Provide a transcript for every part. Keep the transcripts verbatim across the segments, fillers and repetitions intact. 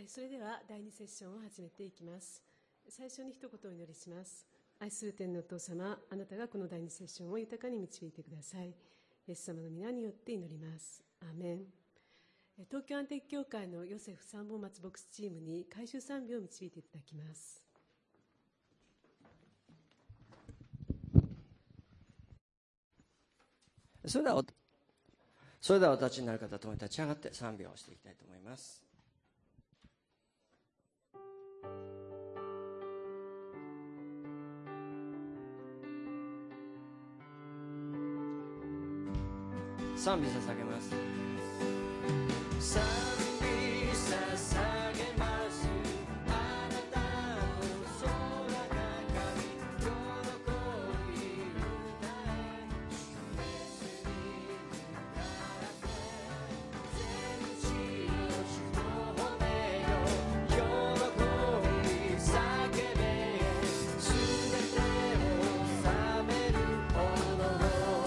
それではだいにセッションを始めていきます。最初に一言お祈りします。愛する天のお父様、あなたがこのだいにセッションを豊かに導いてください。イエス様の皆によって祈ります。アーメン。東京安定教会のヨセフ三本松牧師チームに改宗賛美を導いていただきます。 それではおそれではお立ちになる方ともに立ち上がって賛美をしていきたいと思います。賛美捧げます。賛美捧げます。あなたの空が神、喜び歌え。主イエスに向かって全地の主を褒めよ。喜び叫べ。すべてを治める者の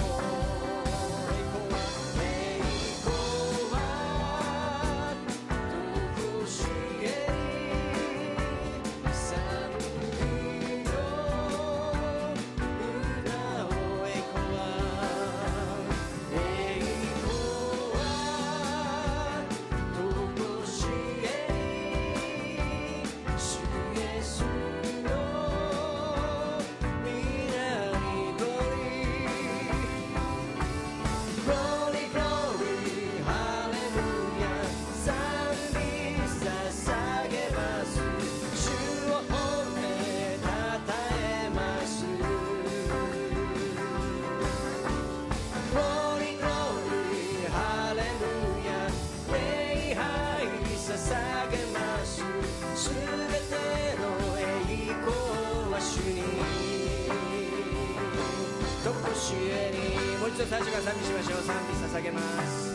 最初から賛美しましょう。賛美捧げます。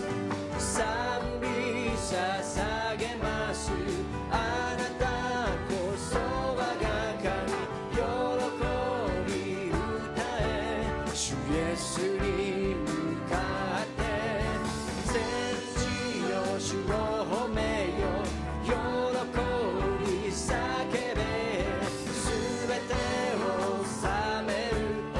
賛美捧げます。あなたこそ我が神、喜び歌え。主イエスに向かって全地の主を褒めよ。喜び叫べ。すべてを治める者。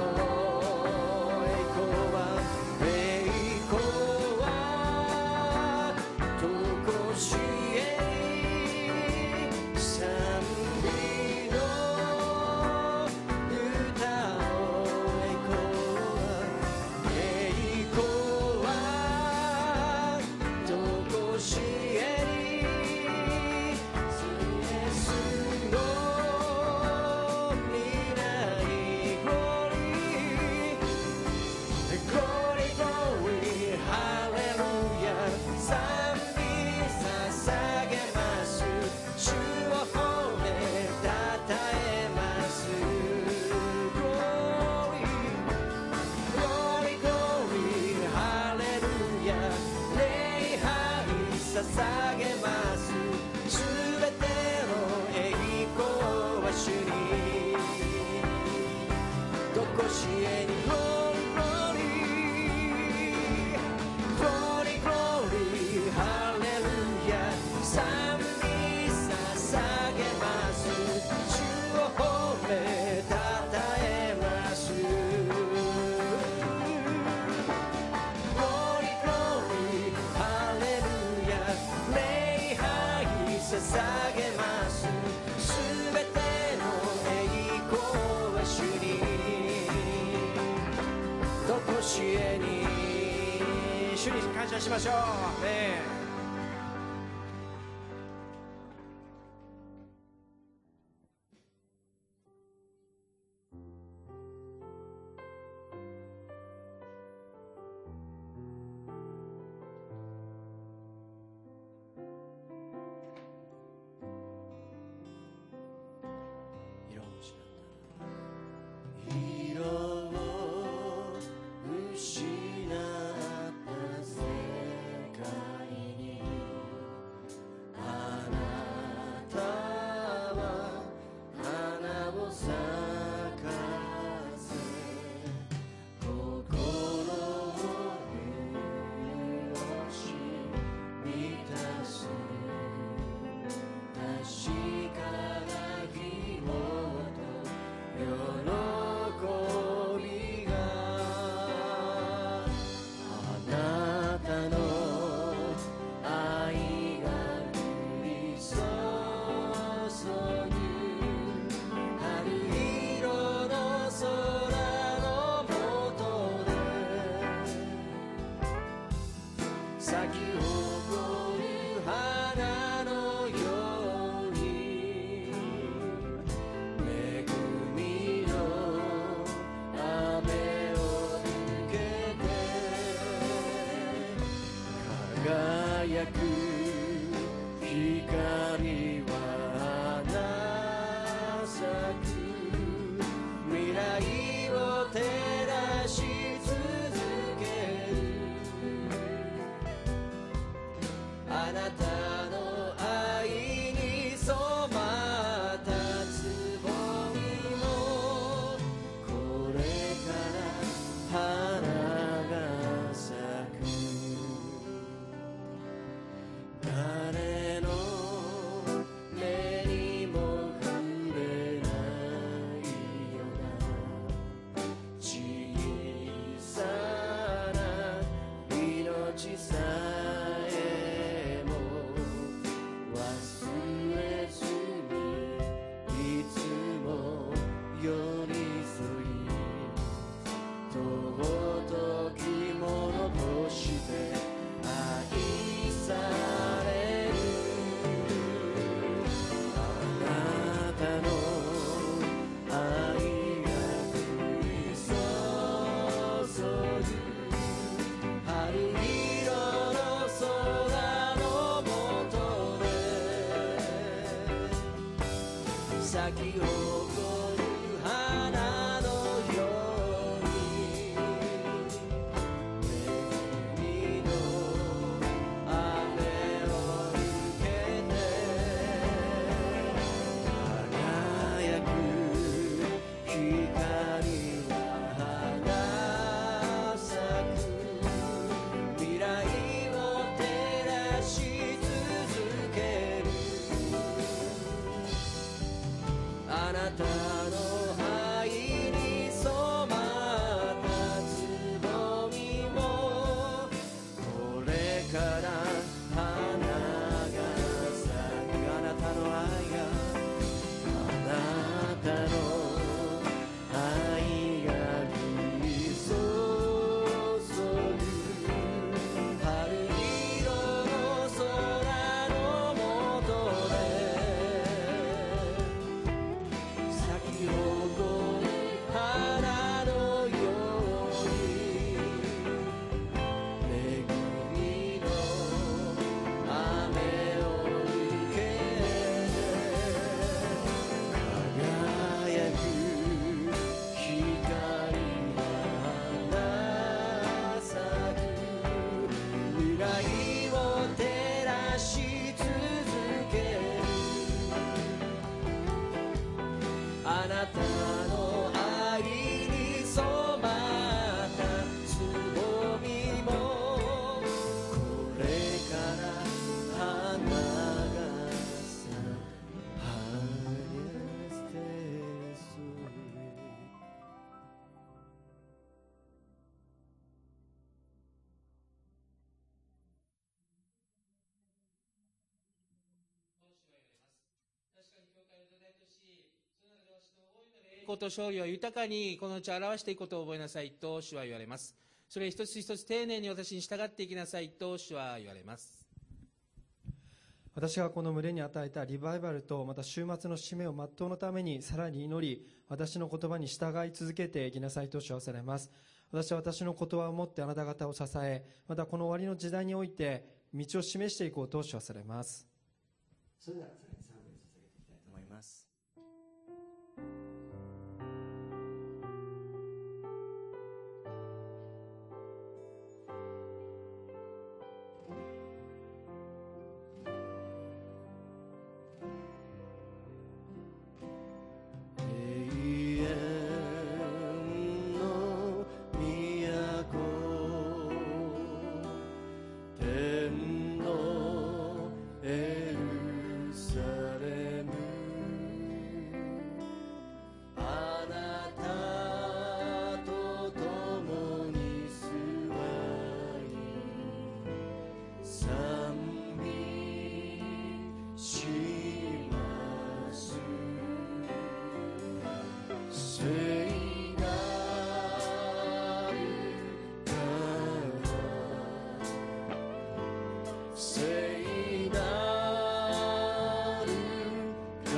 主に感謝しましょう。ねえ失った世界咲き誇る花のように恵みの雨を受けて輝く光は花咲く未来を照らし続けるあなたの愛に染まったつぼみもこれから花が咲くあなたの愛があなたの愛が降り注ぐ春色の空の下で咲き誇る花のように恵みの雨を受け輝く光は花咲く未来を照らし続けるあなたの愛に染まったつぼみもこれから花が咲くHappinessです確かに教会の土台とし、その中でわしの大いなる栄光と勝利を豊かにこのうち表していくことを覚えなさいと主は言われます。それ一つ一つ丁寧に私に従っていきなさいと主は言われます。 私がこの群れに与えたリバイバルとまた終末の使命を全うのためにさらに祈り、私の言葉に従い続けていきなさいと主はされます。私は私の言葉を持ってあなた方を支え、またこの終わりの時代において道を示していこうと主はされます。 それではさらに賛美を捧げていきたいと思います。永遠の都天のエルサレムあなたと共に座り賛美します聖なる方聖なる方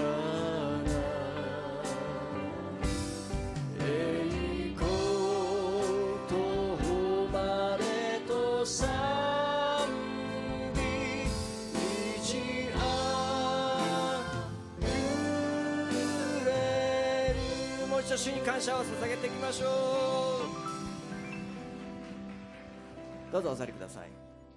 栄光と誉れと賛美満ち溢れるもう一度主に感謝を捧げていきましょう。どうぞお座りください。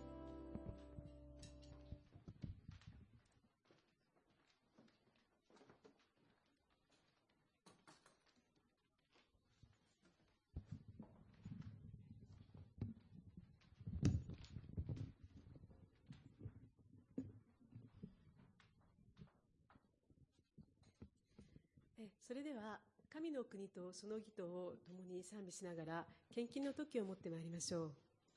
えそれでは神の国とその義とを共に賛美しながら献金の時を持ってまいりましょう。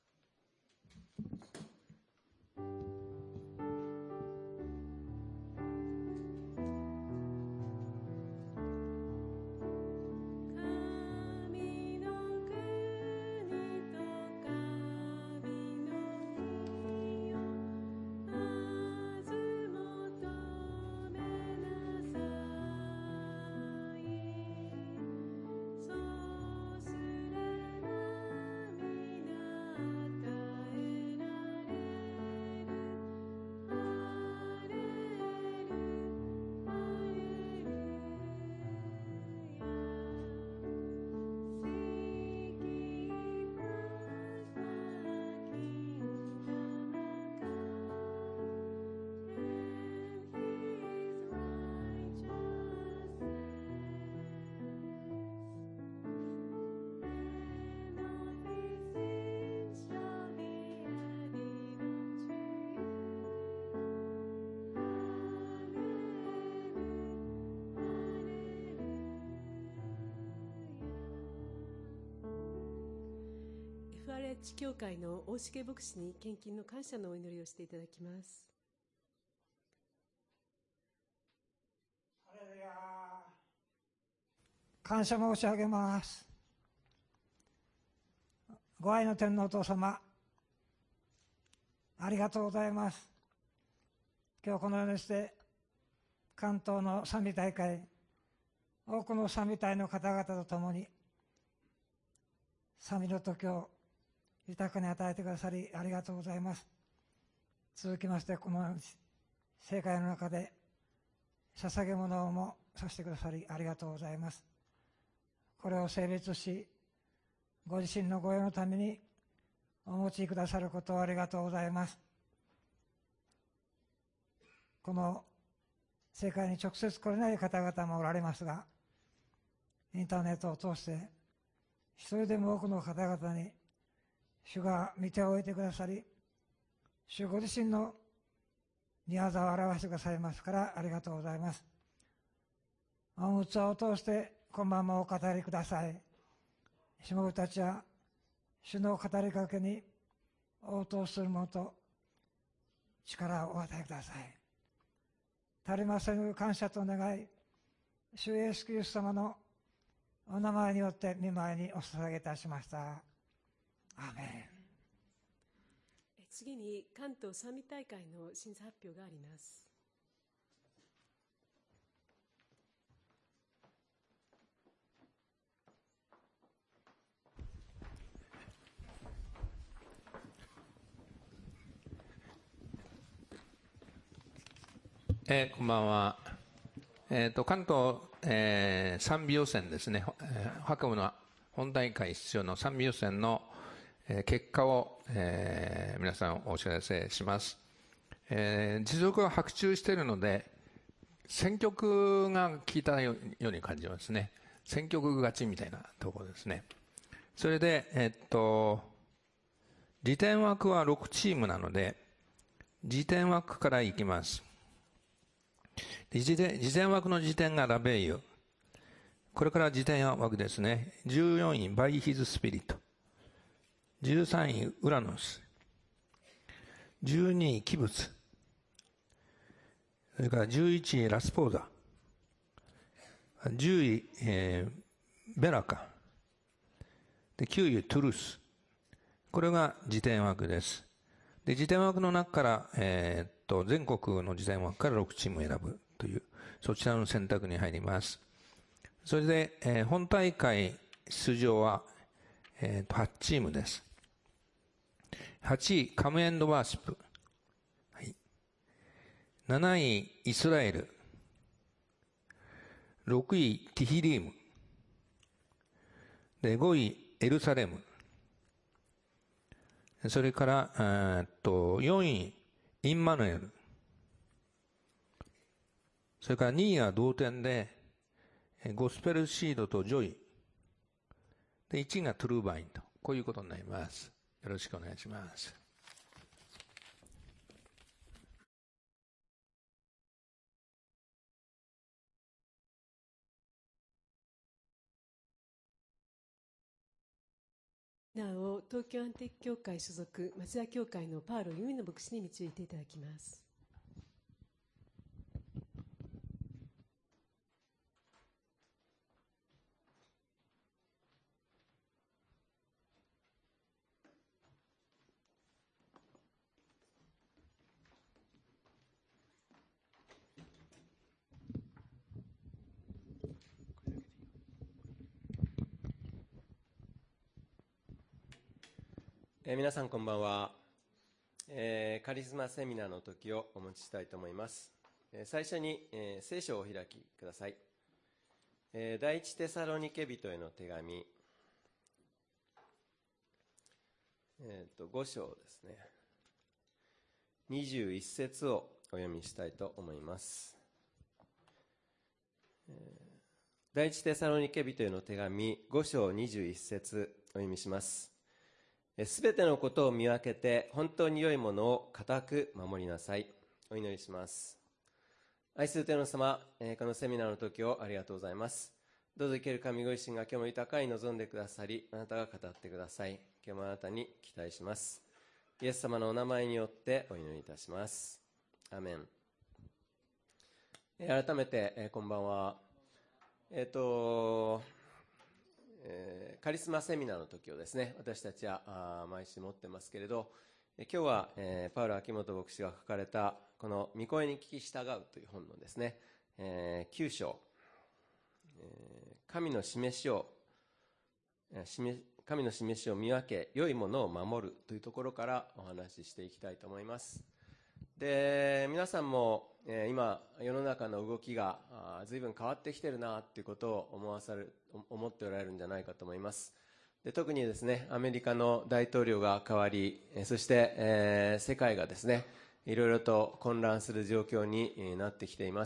神の国と神の義をまず求めなさい。そうすれば皆ッジ教会の大重牧師に献金の感謝のお祈りをしていただきます。 感謝申し上げます。ご愛の天のお父様、ありがとうございます。今日このようにして関東の賛美大会、多くの賛美隊の方々と共に賛美の時を豊かに与えてくださりありがとうございます。続きましてこの聖会の中で捧げ物をもさせてくださりありがとうございます。これを成立し、ご自身のご用のためにお持ちくださることをありがとうございます。この世界に直接来れない方々もおられますが、インターネットを通して一人でも多くの方々に主が見ておいてくださり、主ご自身の御業を表してくださいますからありがとうございます。御器を通して今晩もお語りください。しもべたちは主の語りかけに応答するものと力をお与えください。足りませぬ感謝と願い、主イエスキリスト様のお名前によって御前にお捧げいたしました。アーメン。次に関東賛美大会の審査発表があります。 えー、こんばんは。えー、と関東、えー、賛美予選ですね、えー、白夢の本大会出場の賛美予選の、えー、結果を、えー、皆さんお知らせします。えー、持続が白昼しているので、選曲が効いたように感じますね。選曲勝ちみたいなところですね。それで、えー、っと、次点枠はろくチームなので、次点枠からいきます。事前枠の時点がラベイユ。これから時点枠ですね。じゅうよんい、バイヒズスピリット。じゅうさんい、ウラノス。じゅうにい、キブツ。それからじゅういちい、ラスポーザ。じゅうい、えー、ベラカ。で、きゅうい、トゥルース。これが時点枠です。で、時点枠の中から、えー、っと、全国の時点枠からろくチームを選ぶという、そちらの選択に入ります。それで、えー、本大会出場は、えー、っと、はちチームです。はちい、カムエンドワーシップ。はい。なない、イスラエル。ろくい、ティヒリーム。で、ごい、エルサレム。それから、えー、っと、よんい、インマヌエル。それからにいは同点で、ゴスペルシードとジョイ。で、いちいがトゥルーバインと、こういうことになります。よろしくお願いします。 なお、東京アンティーク教会所属松田教会のパウロ由美の牧師に導いていただきます。 えー、皆さんこんばんは、えー、カリスマセミナーの時をお持ちしたいと思います。えー、最初に、えー、聖書をお開きください。えー、第一テサロニケ人への手紙、えー、とご章ですね、にじゅういち節をお読みしたいと思います。えー、第一テサロニケ人への手紙ご章にじゅういち節お読みします。すべてのことを見分けて本当に良いものを固く守りなさい。お祈りします。愛する天の様、このセミナーの時をありがとうございます。 どうぞ生ける神ご自身が今日も豊かに望んでくださり、あなたが語ってください。今日もあなたに期待します。イエス様のお名前によってお祈りいたします。アメン。改めて、えー、こんばんは。えっ、ー、と、えー、カリスマセミナーの時をですね、私たちはあ毎週持ってますけれど、えー、今日は、えー、パウロ秋元牧師が書かれたこの御声に聞き従うという本のですね、えー、きゅう章、えー、神の示しを示神の示しを見分け良いものを守るというところからお話ししていきたいと思います。で、皆さんも、えー、今世の中の動きが随分変わってきてるなということを思わされ思っておられるんじゃないかと思います。で、特にですね、アメリカの大統領が変わり、そして、えー、世界がですね、いろいろと混乱する状況になってきています。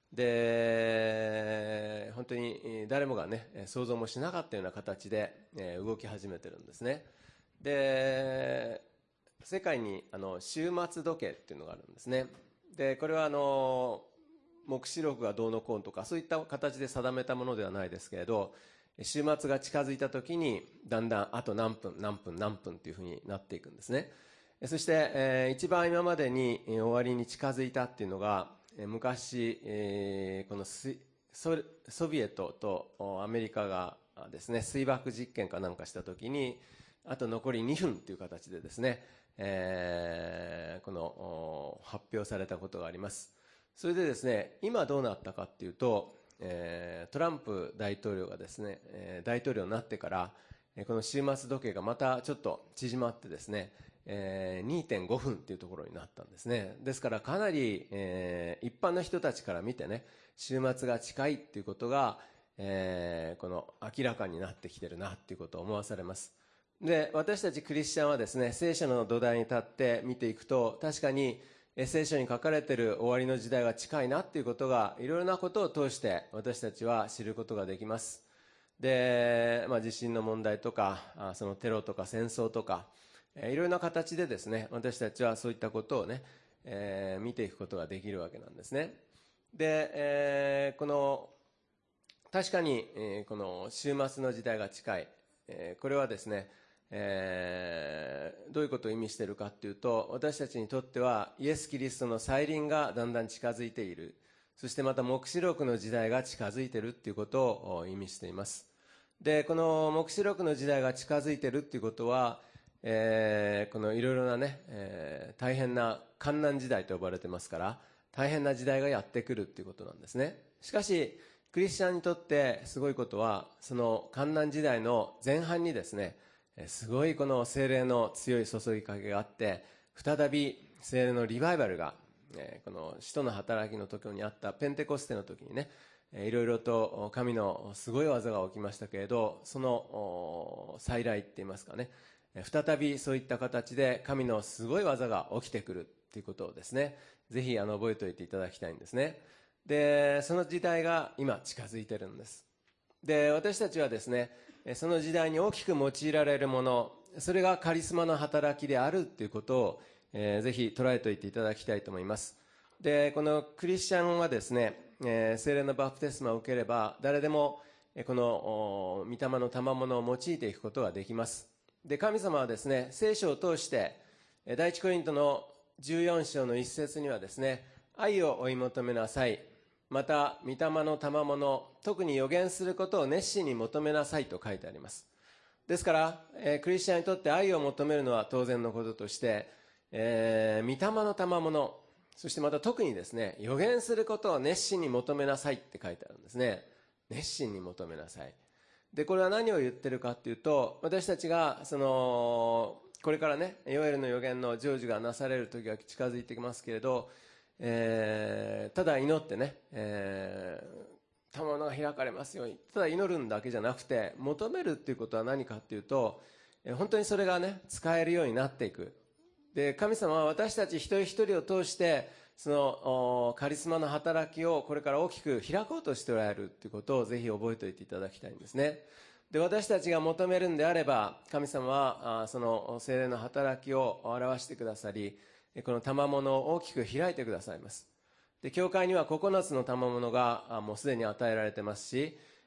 で、本当に誰もがね、想像もしなかったような形で動き始めてるんですね。で、世界にあの終末時計っていうのがあるんですね。で、これはあの黙示録がどうのこうのとかそういった形で定めたものではないですけれど、終末が近づいた時にだんだんあと何分何分何分っていうふうになっていくんですね。そして、えー、一番今までに終わりに近づいたっていうのが、昔、えー、このソ, ソビエトとアメリカがですね、水爆実験かなんかしたときに、あと残りにふんという形でですね、えー、この発表されたことがあります。それでですね、今どうなったかっていうと、えー、トランプ大統領がですね、えー、大統領になってから、この終末時計がまたちょっと縮まってですね、えー、にてんごふんというところになったんですね。ですからかなり、えー、一般の人たちから見てね、終末が近いということが、えー、この明らかになってきてるなということを思わされます。で、私たちクリスチャンはですね、聖書の土台に立って見ていくと、確かに聖書に書かれている終わりの時代が近いなということが、いろいろなことを通して私たちは知ることができます。で、まあ、地震の問題とか、そのテロとか戦争とか、いろいろな形でですね、私たちはそういったことをね、えー、見ていくことができるわけなんですね。で、えー、この確かに、えー、この終末の時代が近い、えー、これはですね、えー、どういうことを意味しているかというと、私たちにとってはイエス・キリストの再臨がだんだん近づいている、そしてまた黙示録の時代が近づいているということを意味しています。で、この黙示録の時代が近づいているということは、えー、このいろいろなね、えー、大変な患難時代と呼ばれてますから、大変な時代がやってくるということなんですね。しかしクリスチャンにとってすごいことは、その患難時代の前半にですね、すごいこの聖霊の強い注ぎかけがあって、再び聖霊のリバイバルが、えー、この使徒の働きの時にあったペンテコステの時にね、いろいろと神のすごい技が起きましたけれど、その再来って言いますかね、再びそういった形で神のすごい技が起きてくるということをですね、ぜひあの覚えておいていただきたいんですね。で、その時代が今近づいてるんです。で、私たちはですね、その時代に大きく用いられるもの、それがカリスマの働きであるということを、えー、ぜひ捉えておいていただきたいと思います。で、このクリスチャンはですね、えー、聖霊のバプテスマを受ければ誰でもこの御霊の賜物を用いていくことができます。で、神様はですね、聖書を通して第一コリントのじゅうよん章の一節にはですね、愛を追い求めなさい、また御霊の賜物、特に予言することを熱心に求めなさいと書いてあります。ですから、えー、クリスチャンにとって愛を求めるのは当然のこととして、えー、御霊の賜物、そしてまた特にですね、予言することを熱心に求めなさいって書いてあるんですね。熱心に求めなさい。で、これは何を言ってるかっていうと、私たちがそのこれからね、ヨエルの予言の成就がなされる時が近づいてきますけれど、えー、ただ祈ってね、えー、賜物が開かれますように、ただ祈るんだけじゃなくて、求めるっていうことは何かっていうと、えー、本当にそれがね、使えるようになっていく。で、神様は私たち一人一人を通してそのカリスマの働きをこれから大きく開こうとしておられるということをぜひ覚えておいていただきたいんですね。で、私たちが求めるんであれば、神様はその聖霊の働きを表してくださり、この賜物を大きく開いてくださいます。で、教会にはここのつの賜物がもうすでに与えられてますし、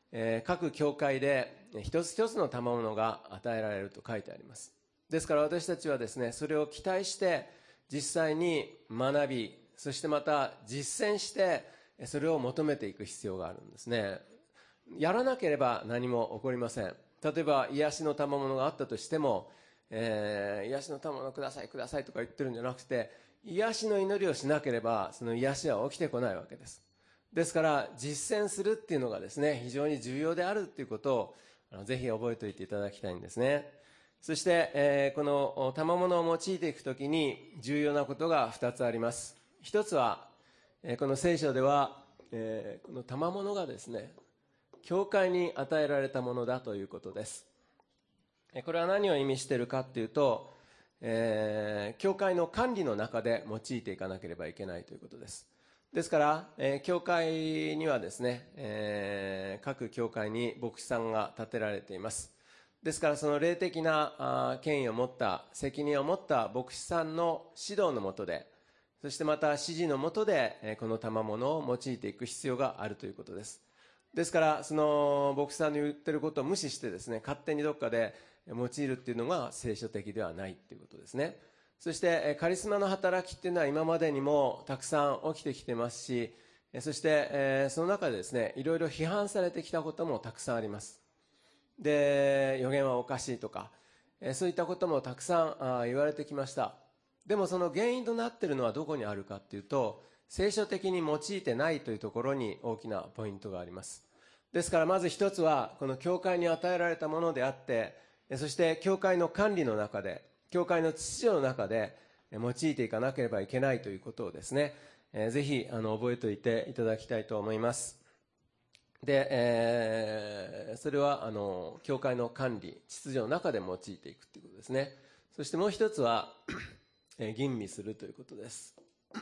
えー、各教会で一つ一つの賜物が与えられると書いてあります。ですから私たちはですね、それを期待して実際に学び、そしてまた実践してそれを求めていく必要があるんですね。やらなければ何も起こりません。例えば癒しの賜物があったとしても、えー、癒しの賜物くださいくださいとか言ってるんじゃなくて、癒しの祈りをしなければその癒しは起きてこないわけです。ですから実践するっていうのがですね、非常に重要であるっていうことをあのぜひ覚えておいていただきたいんですね。そして、えー、この賜物を用いていくときに重要なことがふたつあります。一つは、えー、この聖書では、えー、この賜物がですね、教会に与えられたものだということです。これは何を意味しているかというと、えー、教会の管理の中で用いていかなければいけないということです。ですから、えー、教会にはですね、えー、各教会に牧師さんが立てられています。ですからその霊的なあ権威を持った責任を持った牧師さんの指導の下で、そしてまた指示の下で、えー、この賜物を用いていく必要があるということです。ですからその牧師さんの言ってることを無視してですね、勝手にどっかで用いるっていうのが聖書的ではないということですね。そしてカリスマの働きっていうのは今までにもたくさん起きてきてますし、そしてその中でですね、いろいろ批判されてきたこともたくさんあります。で、予言はおかしいとか、そういったこともたくさん言われてきました。でもその原因となっているのはどこにあるかっていうと、聖書的に用いてないというところに大きなポイントがあります。ですからまず一つはこの教会に与えられたものであって、そして教会の管理の中で、教会の秩序の中で用いていかなければいけないということをですね、ぜひあの覚えておいていただきたいと思います。で、えー、それはあの教会の管理、秩序の中で用いていくということですね。そしてもう一つは吟味するということです。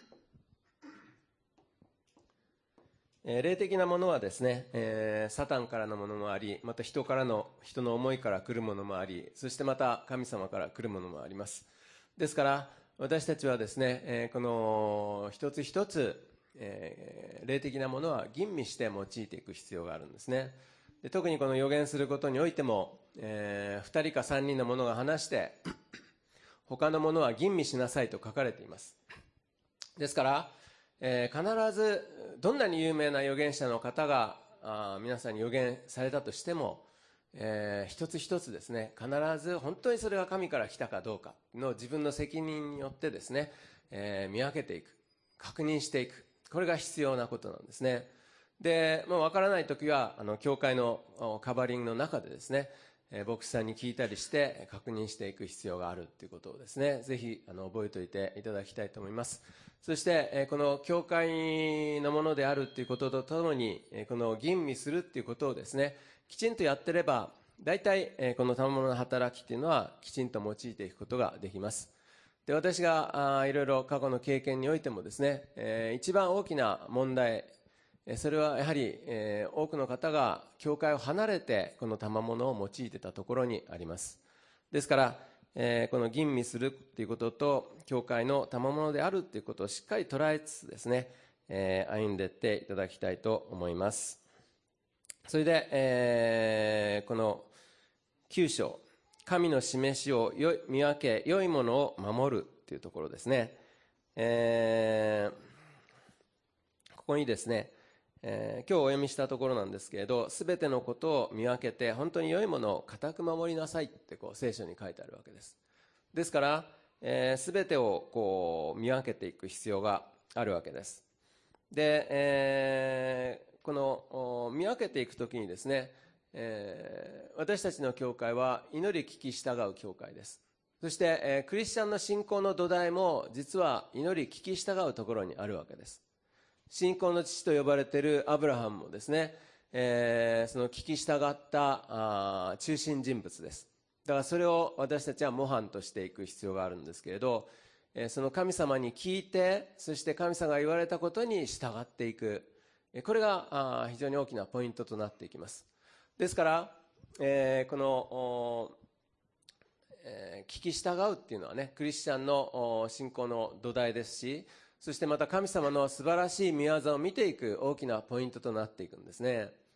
霊的なものはですね、えー、サタンからのものもあり、また人からの、人の思いから来るものもあり、そしてまた神様から来るものもあります。ですから私たちはですね、えー、この一つ一つ、えー、霊的なものは吟味して用いていく必要があるんですね。で、特にこの予言することにおいても、えー、ふたりかさんにんの者が話して他のものは吟味しなさいと書かれています。ですから、えー、必ずどんなに有名な預言者の方があ皆さんに預言されたとしても、えー、一つ一つですね、必ず本当にそれが神から来たかどうかの自分の責任によってですね、えー、見分けていく、確認していく、これが必要なことなんですね。で、まあ、分からないときはあの教会のカバーリングの中でですね、えー、牧師さんに聞いたりして確認していく必要があるということをですね、ぜひあの覚えておいていただきたいと思います。そして、えー、この教会のものであるということとともに、えー、この吟味するということをですね、きちんとやってれば大体、えー、この賜物の働きというのはきちんと用いていくことができます。で、私があいろいろ過去の経験においてもですね、えー、一番大きな問題、それはやはり、えー、多くの方が教会を離れてこの賜物を用いてたところにあります。ですから、えー、この吟味するということと教会の賜物であるということをしっかり捉えつつですね、えー、歩んでいっていただきたいと思います。それで、えー、このきゅう章、神の示しをよ見分け良いものを守るというところですね。えー、ここにですね、えー、今日お読みしたところなんですけれど、すべてのことを見分けて本当に良いものを固く守りなさいってこう聖書に書いてあるわけです。ですから、えー、すべてをこう見分けていく必要があるわけです。で、えー、この見分けていくときにですね、えー、私たちの教会は祈り聞き従う教会です。そして、えー、クリスチャンの信仰の土台も実は祈り聞き従うところにあるわけです。信仰の父と呼ばれているアブラハムもですね、えー、その聞き従ったあ中心人物です。だからそれを私たちは模範としていく必要があるんですけれど、えー、その神様に聞いて、そして神様が言われたことに従っていく、これがあ非常に大きなポイントとなっていきます。ですから、えー、この、えー、聞き従うっていうのはね、クリスチャンの信仰の土台ですし、そしてまた神様の素晴らしい御業を見ていく大きなポイントとなっていくんですね。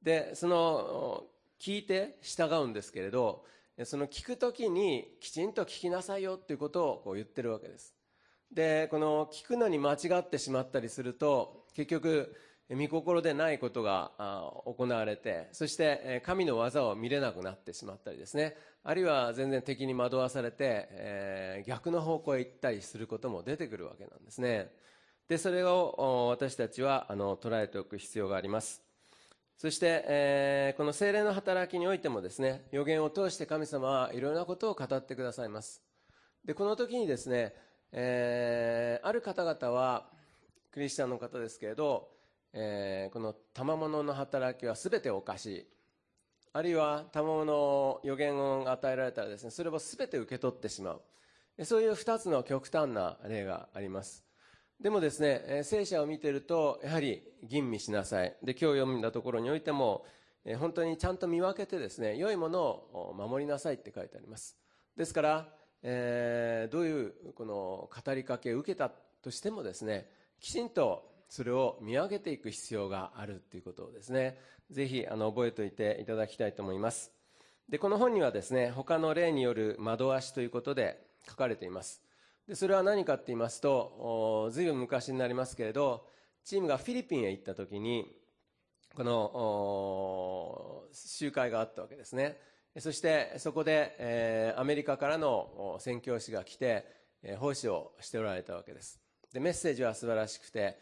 でその聞いて従うんですけれど、その聞くときにきちんと聞きなさいよっていうことをこう言ってるわけです。でこの聞くのに間違ってしまったりすると、結局御心でないことが行われて、そして神の技を見れなくなってしまったりですね、あるいは全然敵に惑わされて、えー、逆の方向へ行ったりすることも出てくるわけなんですね。でそれを私たちはあの捉えておく必要があります。そして、えー、この聖霊の働きにおいてもですね、預言を通して神様はいろいろなことを語ってくださいます。でこの時にですね、えー、ある方々はクリスチャンの方ですけれど、えー、この賜物の働きは全ておかしい、あるいは賜物の預言を与えられたらですね、それを全て受け取ってしまう、そういうふたつの極端な例があります。でもですね、聖書を見ているとやはり吟味しなさい。で今日読んだところにおいても本当にちゃんと見分けてですね、良いものを守りなさいって書いてあります。ですから、えー、どういうこの語りかけを受けたとしてもですね、きちんとそれを見分けていく必要があるということをですね、ぜひあの覚えておいていただきたいと思います。でこの本にはですね、他の例による惑わしということで書かれています。でそれは何かと言いますと、ずいぶん昔になりますけれど、チームがフィリピンへ行った時にこの集会があったわけですね。そしてそこで、えー、アメリカからの宣教師が来て、えー、奉仕をしておられたわけです。でメッセージは素晴らしくて、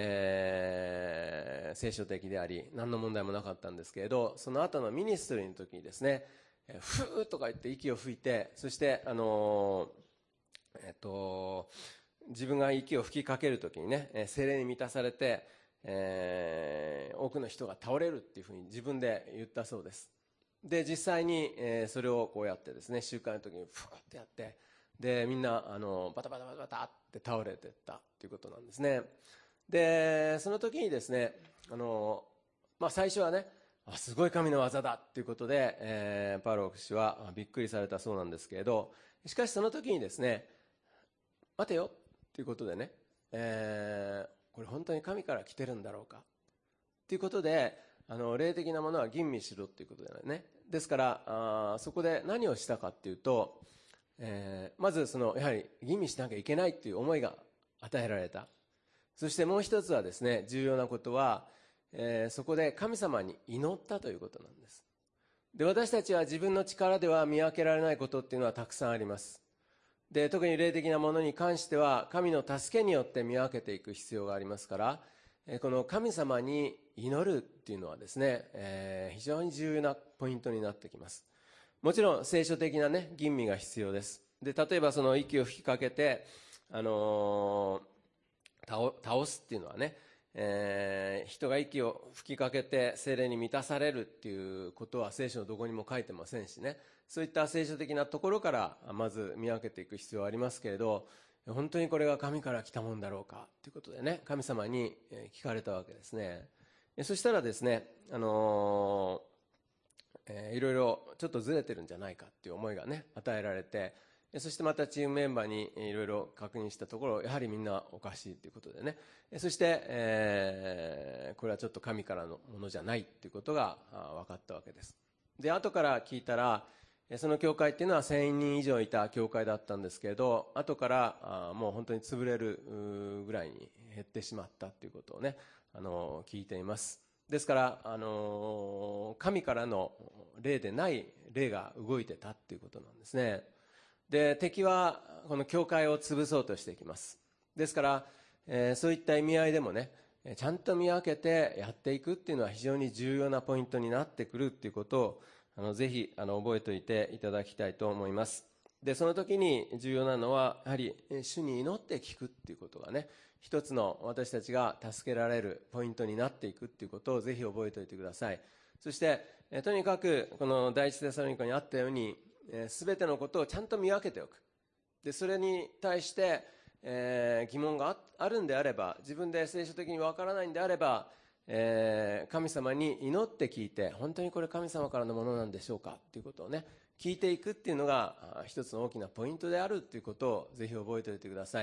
えー、聖書的であり何の問題もなかったんですけれど、その後のミニストリーの時にですね、ふーとか言って息を吹いて、そしてあのーえっと、自分が息を吹きかけるときにね、聖霊に満たされて、えー、多くの人が倒れるっていうふうに自分で言ったそうです。で実際に、えー、それをこうやってですね、集会の時にふーってやって、でみんなあのバタバタバタバタって倒れていったということなんですね。でその時にですね、あの、まあ、最初はね、あすごい神の技だということで、えー、パウロ牧師はびっくりされたそうなんですけれど、しかしその時にですね、待てよということでね、えー、これ本当に神から来てるんだろうかということで、あの霊的なものは吟味しろということだよね。ですからあそこで何をしたかというと、えー、まずそのやはり吟味しなきゃいけないという思いが与えられた。そしてもう一つはですね、重要なことは、えー、そこで神様に祈ったということなんです。で私たちは自分の力では見分けられないことっていうのはたくさんあります。で特に霊的なものに関しては神の助けによって見分けていく必要がありますから、この神様に祈るっていうのはですね、えー、非常に重要なポイントになってきます。もちろん聖書的なね、吟味が必要です。で例えばその息を吹きかけて、あのー、倒, 倒すっていうのはね、えー、人が息を吹きかけて聖霊に満たされるっていうことは聖書のどこにも書いてませんしね、そういった聖書的なところからまず見分けていく必要はありますけれど、本当にこれが神から来たもんだろうかということでね、神様に聞かれたわけですね。そしたらですね、あのーえー、いろいろちょっとずれてるんじゃないかっていう思いがね与えられて、そしてまたチームメンバーにいろいろ確認したところ、やはりみんなおかしいということでね、そして、えー、これはちょっと神からのものじゃないということが分かったわけです。で後から聞いたら、その教会っていうのはせんにん以上いた教会だったんですけれど、後からあもう本当に潰れるぐらいに減ってしまったということをね、あの聞いています。ですから、あの神からの霊でない霊が動いてたっていうことなんですね。で敵はこの教会を潰そうとしていきます。ですから、えー、そういった意味合いでもね、ちゃんと見分けてやっていくっていうのは非常に重要なポイントになってくるっていうことをあのぜひあの覚えておいていただきたいと思います。でその時に重要なのはやはり主に祈って聞くっていうことがね、一つの私たちが助けられるポイントになっていくっていうことをぜひ覚えておいてください。そしてえとにかくこの第一テサロニカにあったように、すべてのことをちゃんと見分けておく。でそれに対して、えー、疑問が あ, あるんであれば、自分で聖書的にわからないんであれば、えー、神様に祈って聞いて、本当にこれ神様からのものなんでしょうかということをね聞いていくっていうのが一つの大きなポイントであるということをぜひ覚えておいてください。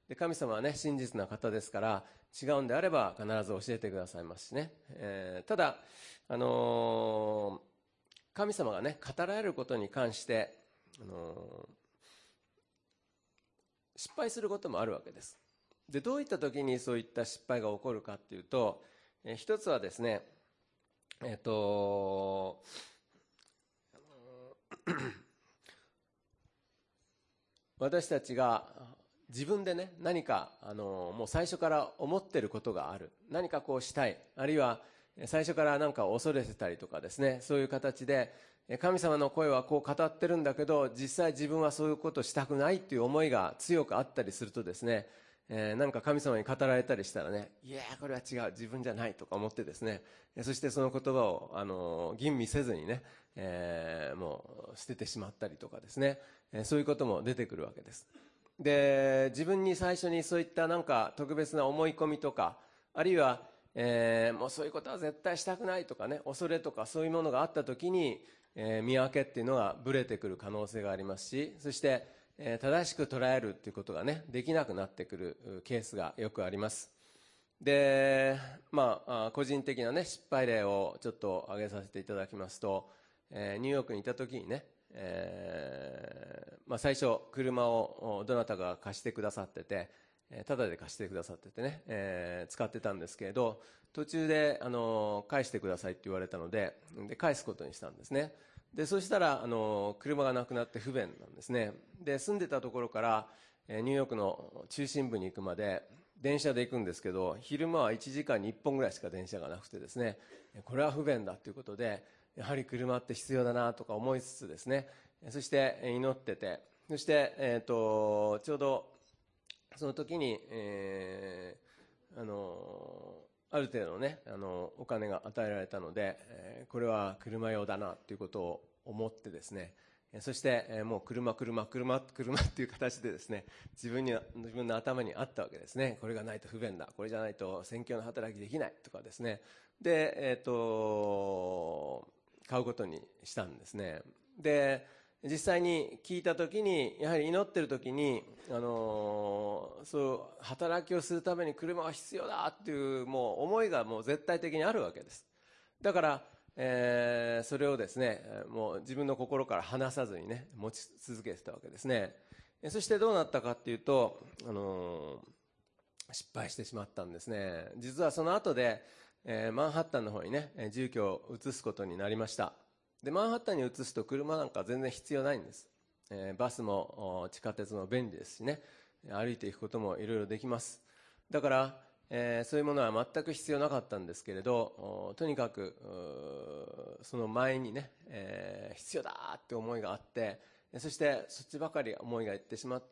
で神様はね、真実な方ですから、違うんであれば必ず教えてくださいますしね。えー、ただ、あのー、神様がね、語られることに関して、あのー、失敗することもあるわけです。で、どういった時にそういった失敗が起こるかっていうと、えー、一つはですね、えっと、私たちが自分でね、何かあのもう最初から思ってることがある、何かこうしたい、あるいは最初から何か恐れてたりとかですね、そういう形で神様の声はこう語ってるんだけど、実際自分はそういうことをしたくないっていう思いが強くあったりするとですね、えー、なんか神様に語られたりしたらね、いやこれは違う、自分じゃないとか思ってですね、そしてその言葉をあの吟味せずにね、えー、もう捨ててしまったりとかですね、えー、そういうことも出てくるわけです。で、自分に最初にそういったなんか特別な思い込みとか、あるいは、えー、もうそういうことは絶対したくないとかね、恐れとかそういうものがあった時に、えー、見分けっていうのがブレてくる可能性がありますし、そしてえー、正しく捉えるっていうことがね、できなくなってくるケースがよくあります。で、まあ、個人的なね、失敗例をちょっと挙げさせていただきますと、えー、ニューヨークにいた時にね、えーまあ、最初車をどなたか貸してくださってて、タダで貸してくださっててね、えー、使ってたんですけれど、途中であの返してくださいって言われたので、で返すことにしたんですね。でそしたらあの車がなくなって不便なんですね。で住んでたところから、えー、ニューヨークの中心部に行くまで電車で行くんですけど、昼間はいちじかんにいっぽんぐらいしか電車がなくてですね、これは不便だということで、やはり車って必要だなとか思いつつですね、そして祈ってて、そして、えー、とちょうどその時に、えー、あのある程度のね、あのお金が与えられたので、えー、これは車用だなということを思ってですね、そして、えー、もう車車車車っていう形でですね、自分に自分の頭にあったわけですね。これがないと不便だ、これじゃないと宣教の働きできないとかですね。で、えー、と買うことにしたんですね。で実際に聞いたときに、やはり祈ってるときに、あのー、そう働きをするために車が必要だっていうもう思いがもう絶対的にあるわけです。だから、えー、それをですね、もう自分の心から離さずにね、持ち続けてたわけですね。そしてどうなったかっていうと、あのー、失敗してしまったんですね。実はその後で、えー、マンハッタンの方にね、住居を移すことになりました。でマンハッタンに移すと車なんか全然必要ないんです。えー、バスも地下鉄も便利ですしね、歩いていくこともいろいろできます。だから、えー、そういうものは全く必要なかったんですけれど、とにかくその前にね、えー、必要だって思いがあって、そしてそっちばかり思いがいってしまって、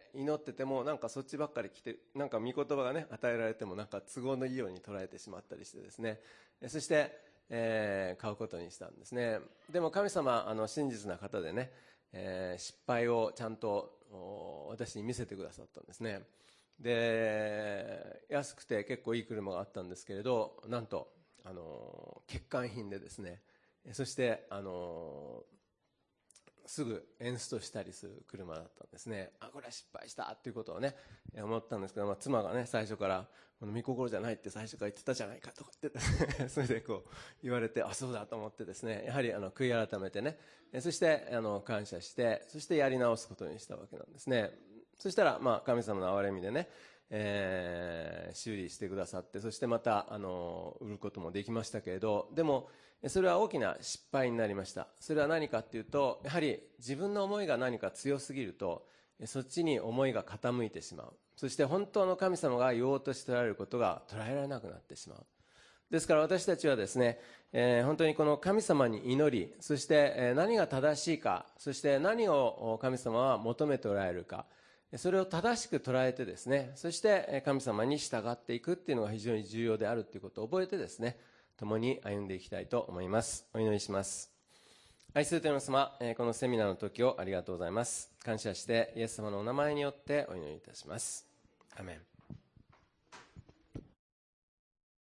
祈っててもなんかそっちばっかり来て、なんか御言葉がね与えられてもなんか都合のいいように捉えてしまったりしてですね、そしてえー、買うことにしたんですね。でも神様あの真実な方でね、えー、失敗をちゃんと私に見せてくださったんですね。で安くて結構いい車があったんですけれど、なんとあの欠陥品でですね、そしてあのすぐエンストしたりする車だったんですね。あ、これは失敗したっていうことをね思ったんですけど、まあ、妻がね最初からこの御心じゃないって最初から言ってたじゃないかとか言ってそれでこう言われて、あ、そうだと思ってですね、やはりあの悔い改めてね、そしてあの感謝して、そしてやり直すことにしたわけなんですね。そしたらまあ神様の憐れみでね、えー、修理してくださって、そしてまたあの売ることもできましたけれど、でもそれは大きな失敗になりました。それは何かっていうと、やはり自分の思いが何か強すぎるとそっちに思いが傾いてしまう。そして本当の神様が言おうとしておられることが捉えられなくなってしまう。ですから私たちはですね、えー、本当にこの神様に祈り、そして何が正しいか、そして何を神様は求めておられるか、それを正しく捉えてですね、そして神様に従っていくっていうのが非常に重要であるということを覚えてですね、共に歩んでいきたいと思います。お祈りします。愛する天の様、このセミナーの時をありがとうございます。感謝してイエス様のお名前によってお祈りいたします。アメン。